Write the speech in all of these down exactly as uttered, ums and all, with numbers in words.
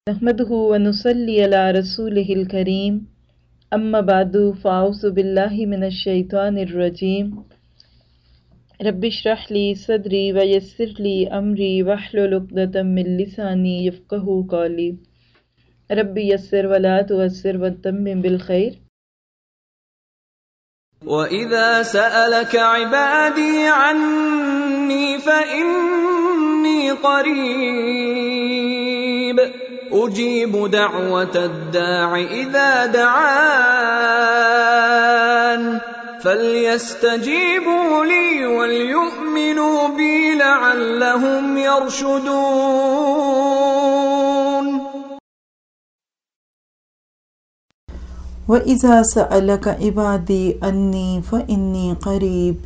نحمده ونصلي على رسوله الكريم اما بعد فاعوذ بالله من الشيطان الرجيم رب اشرح لي صدري ويسر لي امري واحلل عقدة من لساني يفقهوا قولي رب يسر ولا تعسر وتمم بالخير. وَإِذَا سَأَلَكَ عِبَادِي عَنِّي فَإِنِّي قَرِيبٌ أُجِيبُ دَعْوَةَ الدَّاعِ إِذَا دَعَانِ فَلْيَسْتَجِيبُوا لِي وَلْيُؤْمِنُوا بِي لَعَلَّهُمْ يَرْشُدُونَ. وَإِذَا سَأَلَكَ عِبَادِي عَنِّي فَإِنِّي قَرِيبٌ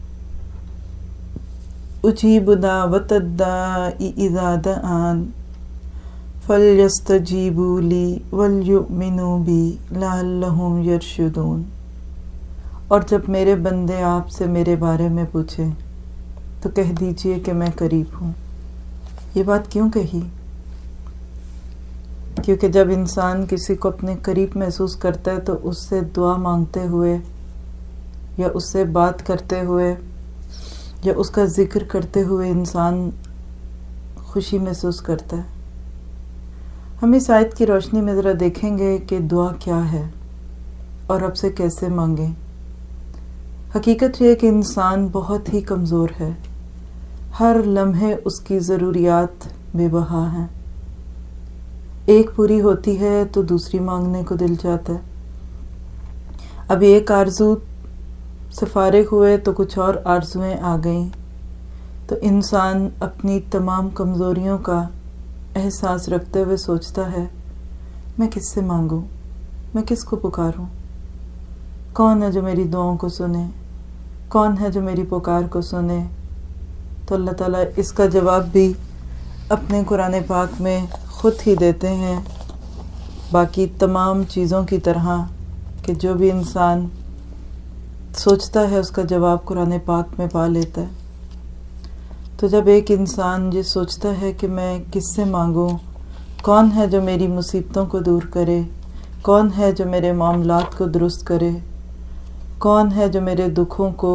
أُجِيبُ دَعْوَةَ الدَّاعِ إِذَا دَعَانِ فَلْيَسْتَجِيبُوا لِي وَلْيُؤْمِنُوا بِي لَعَلَّهُمْ يَرْشُدُونَ. اور جب میرے بندے آپ سے میرے بارے میں پوچھیں تو کہہ دیجئے کہ میں قریب ہوں. یہ بات کیوں کہی؟ کیونکہ جب انسان کسی کو اپنے قریب محسوس کرتا ہے تو اس سے دعا مانگتے ہوئے یا اس سے بات کرتے ہوئے یا اس کا ذکر کرتے ہوئے انسان خوشی محسوس کرتا ہے. ہم اس آیت کی روشنی میں ذرا دیکھیں گے کہ دعا کیا ہے اور رب سے کیسے مانگیں. حقیقت یہ ہے کہ انسان بہت ہی کمزور ہے. ہر لمحے اس کی ضروریات بے بہا ہیں. ایک پوری ہوتی ہے تو دوسری مانگنے کو دل چاہتا ہے. اب ایک آرزو سے فارغ ہوئے تو کچھ اور آرزویں آ گئیں. تو انسان اپنی تمام کمزوریوں کا احساس رکھتے ہوئے سوچتا ہے میں کس سے مانگوں، میں کس کو پکاروں، کون ہے جو میری دعاؤں کو سنے، کون ہے جو میری پکار کو سنے. تو اللہ تعالیٰ اس کا جواب بھی اپنے قرآن پاک میں خود ہی دیتے ہیں، باقی تمام چیزوں کی طرح کہ جو بھی انسان سوچتا ہے اس کا جواب قرآن پاک میں پا لیتا ہے. تو جب ایک انسان یہ سوچتا ہے کہ میں کس سے مانگوں، کون ہے جو میری مصیبتوں کو دور کرے، کون ہے جو میرے معاملات کو درست کرے، کون ہے جو میرے دکھوں کو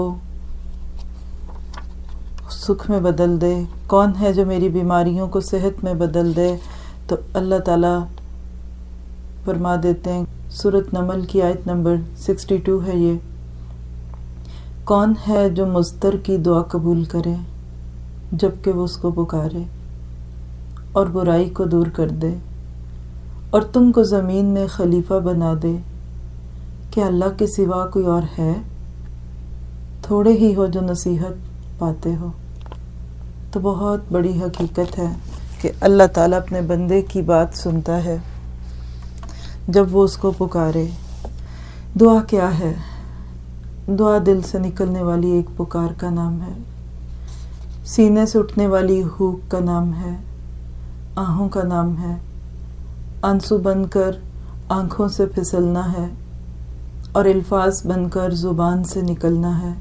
سکھ میں بدل دے، کون ہے جو میری بیماریوں کو صحت میں بدل دے، تو اللہ تعالیٰ فرما دیتے ہیں، سورۃ نمل کی آیت نمبر سکسٹی ٹو ہے یہ، کون ہے جو مضطر کی دعا قبول کرے جبکہ وہ اس کو پکارے اور برائی کو دور کر دے اور تم کو زمین میں خلیفہ بنا دے. کہ اللہ کے سوا کوئی اور ہے؟ تھوڑے ہی ہو جو نصیحت پاتے ہو. تو بہت بڑی حقیقت ہے کہ اللہ تعالیٰ اپنے بندے کی بات سنتا ہے جب وہ اس کو پکارے. دعا کیا ہے؟ دعا دل سے نکلنے والی ایک پکار کا نام ہے، سینے سے اٹھنے والی ہوک کا نام ہے، آہوں کا نام ہے، آنسو بن کر آنکھوں سے پھسلنا ہے اور الفاظ بن کر زبان سے نکلنا ہے.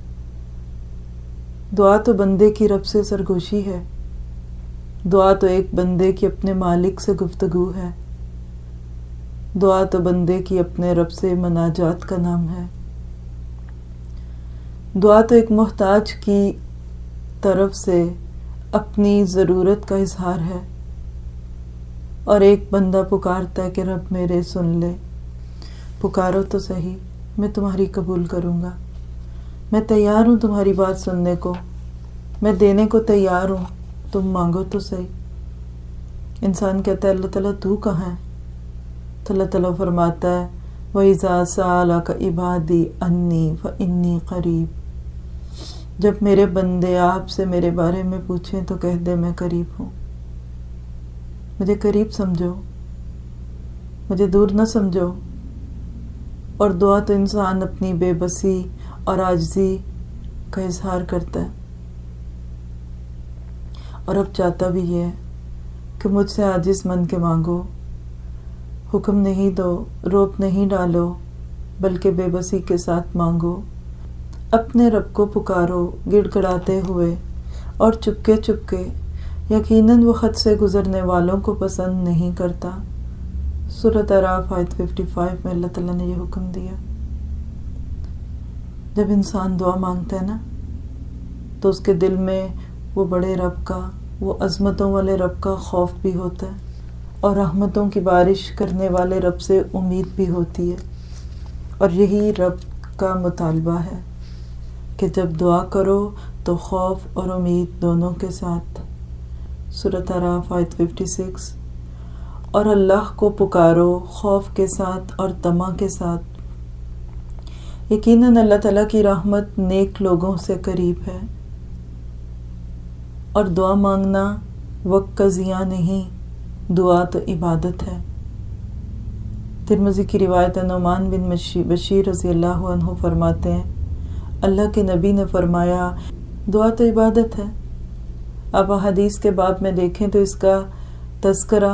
دعا تو بندے کی رب سے سرگوشی ہے. دعا تو ایک بندے کی اپنے مالک سے گفتگو ہے. دعا تو بندے کی اپنے رب سے مناجات کا نام ہے. دعا تو ایک محتاج کی طرف سے اپنی ضرورت کا اظہار ہے اور ایک بندہ پکارتا ہے کہ رب میرے سن لے. پکارو تو صحیح، میں تمہاری قبول کروں گا، میں تیار ہوں تمہاری بات سننے کو، میں دینے کو تیار ہوں، تم مانگو تو صحیح. انسان کہتا ہے اللہ تعالیٰ تو کہاں ہے؟ تو اللہ تعالیٰ فرماتا ہے وَإِذَا سَأَلَكَ عِبَادِي عَنِّي فَإِنِّي قَرِيبٌ. جب میرے بندے آپ سے میرے بارے میں پوچھیں تو کہہ دے میں قریب ہوں. مجھے قریب سمجھو، مجھے دور نہ سمجھو. اور دعا تو انسان اپنی بے بسی اور عاجزی کا اظہار کرتا ہے اور اب چاہتا بھی یہ ہے کہ مجھ سے عاجز من کے مانگو، حکم نہیں دو، روپ نہیں ڈالو، بلکہ بے بسی کے ساتھ مانگو. اپنے رب کو پکارو گڑ گڑاتے ہوئے اور چپکے چپکے یقیناً وہ خود سے گزرنے والوں کو پسند نہیں کرتا۔ سورۃ اعراف آیت پچپن میں اللہ تعالیٰ نے یہ حکم دیا۔ جب انسان دعا مانگتا ہے نا تو اس کے دل میں وہ بڑے رب کا، وہ عظمتوں والے رب کا خوف بھی ہوتا ہے، اور رحمتوں کی بارش کرنے والے رب سے امید بھی ہوتی ہے۔ اور یہی رب کا مطالبہ ہے کہ جب دعا کرو تو خوف اور امید دونوں کے ساتھ۔ سورۃ اعراف آیت چھپن، اور اللہ کو پکارو خوف کے ساتھ اور طمع کے ساتھ۔ یقیناً اللہ تعالیٰ کی رحمت نیک لوگوں سے قریب ہے، اور دعا مانگنا وقت کا ضیاع نہیں، دعا تو عبادت ہے۔ ترمذی کی روایت نعمان بن بشیر رضی اللہ عنہ فرماتے ہیں، اللہ کے نبی نے فرمایا دعا تو عبادت ہے۔ آپ حدیث کے باب میں دیکھیں تو اس کا تذکرہ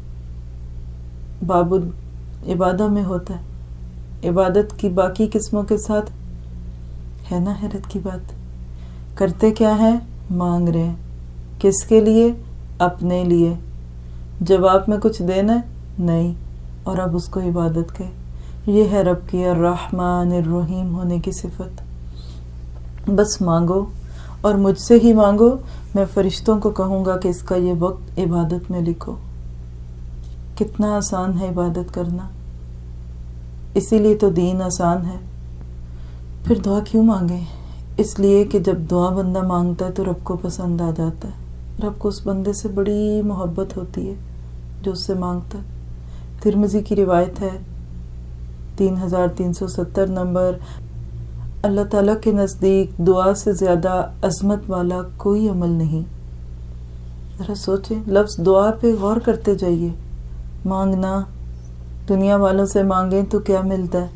باب عبادہ میں ہوتا ہے، عبادت کی باقی قسموں کے ساتھ۔ ہے نا حیرت کی بات؟ کرتے کیا ہے؟ مانگ رہے ہیں۔ کس کے لیے؟ اپنے لیے۔ جواب میں کچھ دینا نہیں، اور اب اس کو عبادت کہ یہ ہے رب کی الرحمن الرحیم ہونے کی صفت۔ بس مانگو، اور مجھ سے ہی مانگو، میں فرشتوں کو کہوں گا کہ اس کا یہ وقت عبادت میں لکھو۔ کتنا آسان ہے عبادت کرنا، اسی لیے تو دین آسان ہے۔ پھر دعا کیوں مانگے؟ اس لیے کہ جب دعا بندہ مانگتا ہے تو رب کو پسند آ جاتا ہے، رب کو اس بندے سے بڑی محبت ہوتی ہے جو اس سے مانگتا ہے۔ ترمذی کی روایت ہے تین ہزار تین سو ستر نمبر، اللہ تعالیٰ کے نزدیک دعا سے زیادہ عظمت والا کوئی عمل نہیں۔ ذرا سوچیں، لفظ دعا پہ غور کرتے جائیے۔ مانگنا، دنیا والوں سے مانگیں تو کیا ملتا ہے؟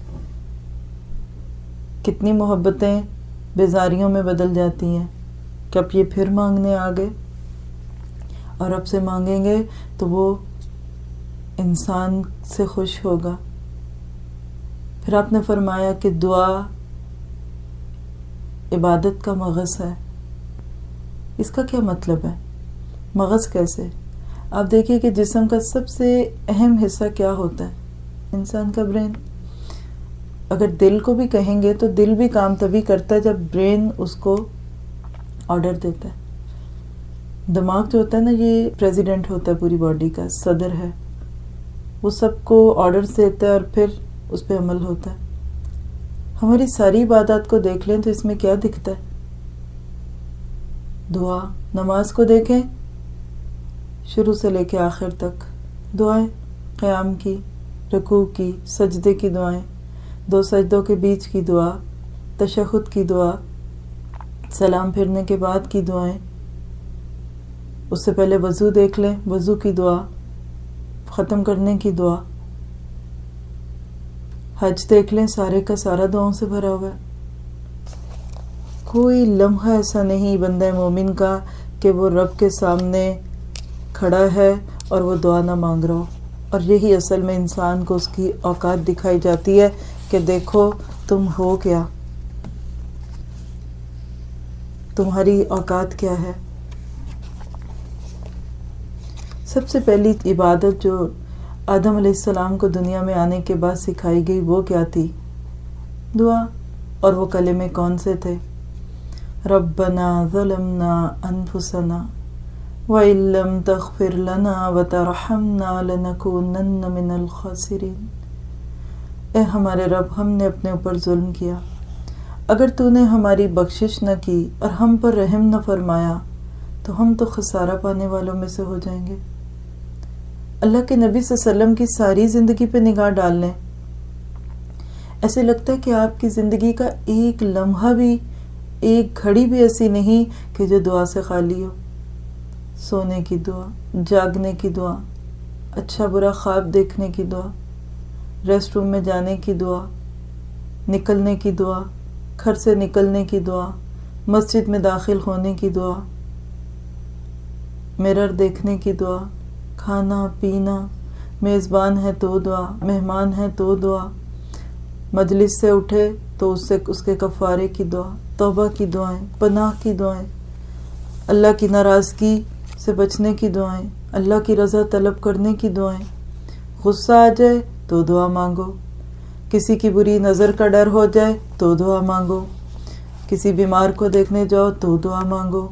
کتنی محبتیں بیزاریوں میں بدل جاتی ہیں کہ اب یہ پھر مانگنے آ گئے، اور اب سے مانگیں گے تو وہ انسان سے خوش ہوگا۔ پھر آپ نے فرمایا کہ دعا عبادت کا مغز ہے۔ اس کا کیا مطلب ہے؟ مغز کیسے؟ آپ دیکھیے کہ جسم کا سب سے اہم حصہ کیا ہوتا ہے؟ انسان کا برین۔ اگر دل کو بھی کہیں گے تو دل بھی کام تبھی کرتا ہے جب برین اس کو آرڈر دیتا ہے۔ دماغ جو ہوتا ہے نا، یہ پریزیڈنٹ ہوتا ہے پوری باڈی کا، صدر ہے، وہ سب کو آرڈرز دیتا ہے اور پھر اس پہ عمل ہوتا ہے۔ ہماری ساری عبادات کو دیکھ لیں تو اس میں کیا دکھتا ہے؟ دعا۔ نماز کو دیکھیں، شروع سے لے کے آخر تک دعائیں، قیام کی، رکوع کی، سجدے کی دعائیں، دو سجدوں کے بیچ کی دعا، تشہد کی دعا، سلام پھرنے کے بعد کی دعائیں، اس سے پہلے وضو دیکھ لیں، وضو کی دعا، ختم کرنے کی دعا، حج دیکھ لیں، سارے کا سارا دعاؤں سے بھرا ہوا ہے۔ کوئی لمحہ ایسا نہیں بندہ مومن کا کہ وہ رب کے سامنے کھڑا ہے اور وہ دعا نہ مانگ رہا ہو۔ اور یہی اصل میں انسان کو اس کی اوقات دکھائی جاتی ہے کہ دیکھو تم ہو کیا، تمہاری اوقات کیا ہے۔ سب سے پہلی عبادت جو آدم علیہ السلام کو دنیا میں آنے کے بعد سکھائی گئی وہ کیا تھی؟ دعا۔ اور وہ کلمے کون سے تھے؟ ربنا ظلمنا انفسنا وَإِن لَّمْ تَغْفِرْ لَنَا وَتَرْحَمْنَا لَنَكُونَنَّ مِنَ الْخَاسِرِينَ۔ اے ہمارے رب، ہم نے اپنے اوپر ظلم کیا، اگر تو نے ہماری بخشش نہ کی اور ہم پر رحم نہ فرمایا تو ہم تو خسارہ پانے والوں میں سے ہو جائیں گے۔ اللہ کے نبی صلی اللہ علیہ وسلم کی ساری زندگی پہ نگاہ ڈال لیں، ایسے لگتا ہے کہ آپ کی زندگی کا ایک لمحہ بھی، ایک گھڑی بھی ایسی نہیں کہ جو دعا سے خالی ہو۔ سونے کی دعا، جاگنے کی دعا، اچھا برا خواب دیکھنے کی دعا، ریسٹ روم میں جانے کی دعا، نکلنے کی دعا، گھر سے نکلنے کی دعا، مسجد میں داخل ہونے کی دعا، مرر دیکھنے کی دعا، کھانا پینا، میزبان ہے تو دعا، مہمان ہے تو دعا، مجلس سے اٹھے تو اس سے اس کے کفارے کی دعا، توبہ کی دعائیں، پناہ کی دعائیں، اللہ کی ناراضگی سے بچنے کی دعائیں، اللہ کی رضا طلب کرنے کی دعائیں، غصہ آ جائے تو دعا مانگو، کسی کی بری نظر کا ڈر ہو جائے تو دعا مانگو، کسی بیمار کو دیکھنے جاؤ تو دعا مانگو،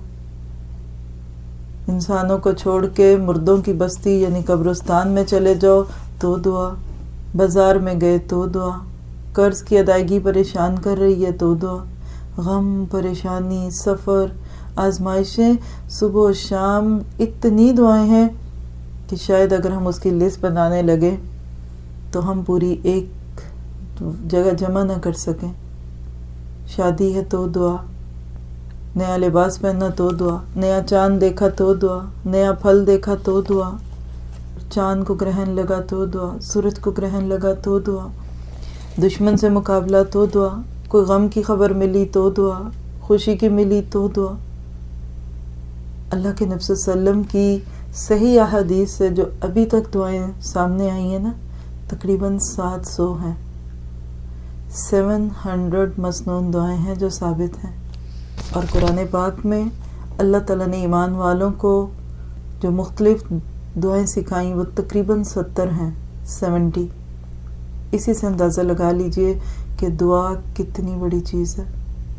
انسانوں کو چھوڑ کے مردوں کی بستی یعنی قبرستان میں چلے جاؤ تو دعا، بازار میں گئے تو دعا، قرض کی ادائیگی پریشان کر رہی ہے تو دعا، غم، پریشانی، سفر، آزمائشیں، صبح و شام اتنی دعائیں ہیں کہ شاید اگر ہم اس کی لسٹ بنانے لگے تو ہم پوری ایک جگہ جمع نہ کر سکیں۔ شادی ہے تو دعا، نیا لباس پہننا تو دعا، نیا چاند دیکھا تو دعا، نیا پھل دیکھا تو دعا، چاند کو گرہن لگا تو دعا، سورج کو گرہن لگا تو دعا، دشمن سے مقابلہ تو دعا، کوئی غم کی خبر ملی تو دعا، خوشی کی ملی تو دعا۔ اللہ کے نبی صلی اللہ علیہ وسلم کی صحیح احادیث سے جو ابھی تک دعائیں سامنے آئی ہیں نا، تقریباً سات سو ہیں، سیون ہنڈریڈ مسنون دعائیں ہیں جو ثابت ہیں، اور قرآن پاک میں اللہ تعالیٰ نے ایمان والوں کو جو مختلف دعائیں سکھائیں وہ تقریباً ستر ہیں، سیونٹی۔ اسی سے اندازہ لگا لیجئے کہ دعا کتنی بڑی چیز ہے،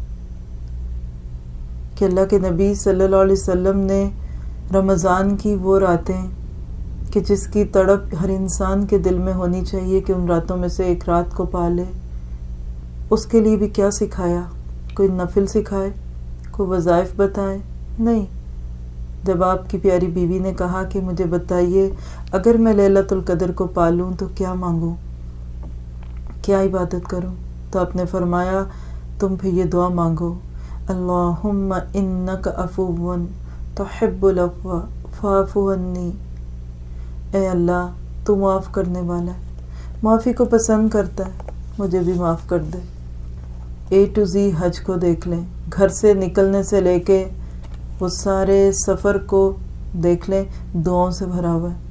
کہ اللہ کے نبی صلی اللہ علیہ وسلم نے رمضان کی وہ راتیں کہ جس کی تڑپ ہر انسان کے دل میں ہونی چاہیے کہ ان راتوں میں سے ایک رات کو پالے، اس کے لیے بھی کیا سکھایا؟ کوئی نفل سکھائے، کوئی وظائف بتائے؟ نہیں۔ جب آپ کی پیاری بیوی نے کہا کہ مجھے بتائیے اگر میں لیلۃ القدر کو پالوں تو کیا مانگوں، کیا عبادت کروں، تو آپ نے فرمایا تم پھر یہ دعا مانگو، اللہم انک عفو تحب العفو فاعف عنی، اے اللہ تو معاف کرنے والا ہے، معافی کو پسند کرتا ہے، مجھے بھی معاف کر دے۔ اے ٹو زی حج کو دیکھ لیں، گھر سے نکلنے سے لے کے وہ سارے سفر کو دیکھ لیں، دعاؤں سے بھرا ہوا ہے۔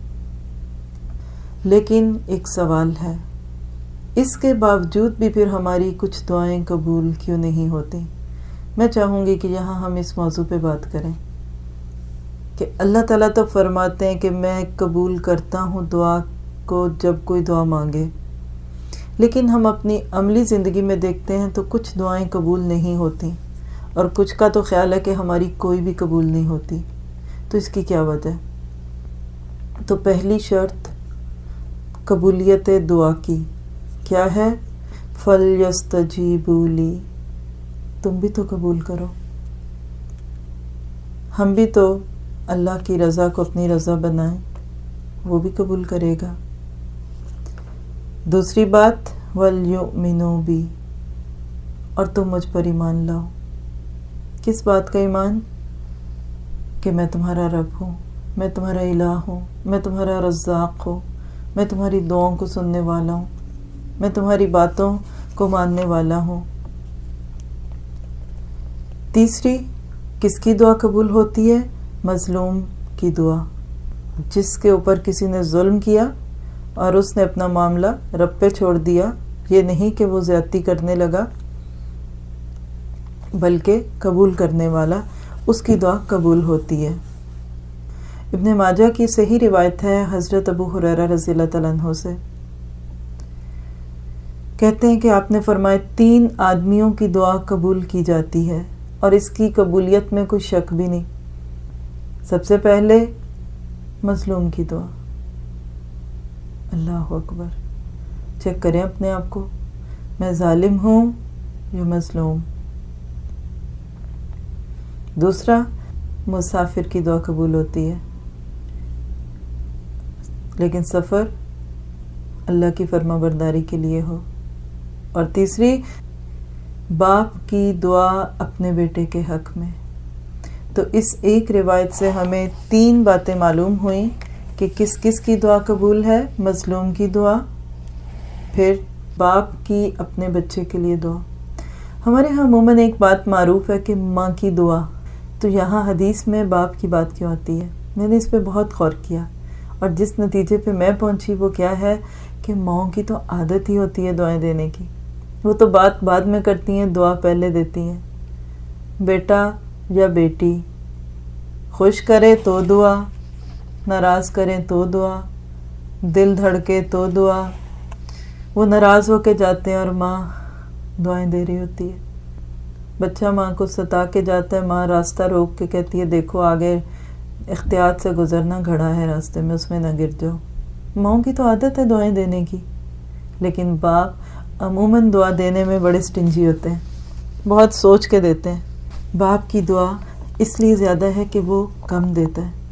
لیکن ایک سوال ہے، اس کے باوجود بھی پھر ہماری کچھ دعائیں قبول کیوں نہیں ہوتی؟ میں چاہوں گی کہ یہاں ہم اس موضوع پہ بات کریں کہ اللہ تعالیٰ تو فرماتے ہیں کہ میں قبول کرتا ہوں دعا کو جب کوئی دعا مانگے، لیکن ہم اپنی عملی زندگی میں دیکھتے ہیں تو کچھ دعائیں قبول نہیں ہوتی، اور کچھ کا تو خیال ہے کہ ہماری کوئی بھی قبول نہیں ہوتی۔ تو اس کی کیا وجہ ہے؟ تو پہلی شرط قبولیت دعا کی کیا ہے؟ فَلْيَسْتَجِيبُوا لِي، تم بھی تو قبول کرو۔ ہم بھی تو اللہ کی رضا کو اپنی رضا بنائیں، وہ بھی قبول کرے گا۔ دوسری بات وَلْيُؤْمِنُوا بِي، اور تم مجھ پر ایمان لاؤ۔ کس بات کا ایمان؟ کہ میں تمہارا رب ہوں، میں تمہارا الہ ہوں، میں تمہارا رزاق ہوں، میں تمہاری دعاؤں کو سننے والا ہوں، میں تمہاری باتوں کو ماننے والا ہوں۔ تیسری کس کی دعا قبول ہوتی ہے؟ مظلوم کی دعا، جس کے اوپر کسی نے ظلم کیا اور اس نے اپنا معاملہ رب پہ چھوڑ دیا، یہ نہیں کہ وہ زیادتی کرنے لگا، بلکہ قبول کرنے والا، اس کی دعا قبول ہوتی ہے۔ ابن ماجہ کی صحیح روایت ہے حضرت ابو ہریرہ رضی اللہ تعالیٰ عنہ سے، کہتے ہیں کہ آپ نے فرمایا تین آدمیوں کی دعا قبول کی جاتی ہے اور اس کی قبولیت میں کوئی شک بھی نہیں۔ سب سے پہلے مظلوم کی دعا، اللہ اکبر، چیک کریں اپنے آپ کو، میں ظالم ہوں یا مظلوم۔ دوسرا مسافر کی دعا قبول ہوتی ہے، لیکن سفر اللہ کی فرما برداری کے لیے ہو۔ اور تیسری باپ کی دعا اپنے بیٹے کے حق میں۔ تو اس ایک روایت سے ہمیں تین باتیں معلوم ہوئیں کہ کس کس کی دعا قبول ہے، مظلوم کی دعا، پھر باپ کی اپنے بچے کے لیے دعا۔ ہمارے ہاں عموماً ایک بات معروف ہے کہ ماں کی دعا، تو یہاں حدیث میں باپ کی بات کیوں آتی ہے؟ میں نے اس پہ بہت غور کیا، اور جس نتیجے پہ میں پہنچی وہ کیا ہے کہ ماؤں کی تو عادت ہی ہوتی ہے دعائیں دینے کی، وہ تو بات بعد میں کرتی ہیں، دعا پہلے دیتی ہیں۔ بیٹا یا بیٹی خوش کرے تو دعا، ناراض کریں تو دعا، دل دھڑکے تو دعا۔ وہ ناراض ہو کے جاتے ہیں اور ماں دعائیں دے رہی ہوتی ہے۔ بچہ ماں کو ستا کے جاتا ہے، ماں راستہ روک کے کہتی ہے دیکھو آگے احتیاط سے گزرنا، گھڑا ہے راستے میں، اس میں نہ گر جاؤ۔ ماؤں کی تو عادت ہے دعائیں دینے کی، لیکن باپ عموماً دعا دینے میں بڑے سٹنجی ہوتے ہیں، بہت سوچ کے دیتے ہیں۔ باپ کی دعا اس لیے زیادہ ہے کہ وہ کم دیتا ہے۔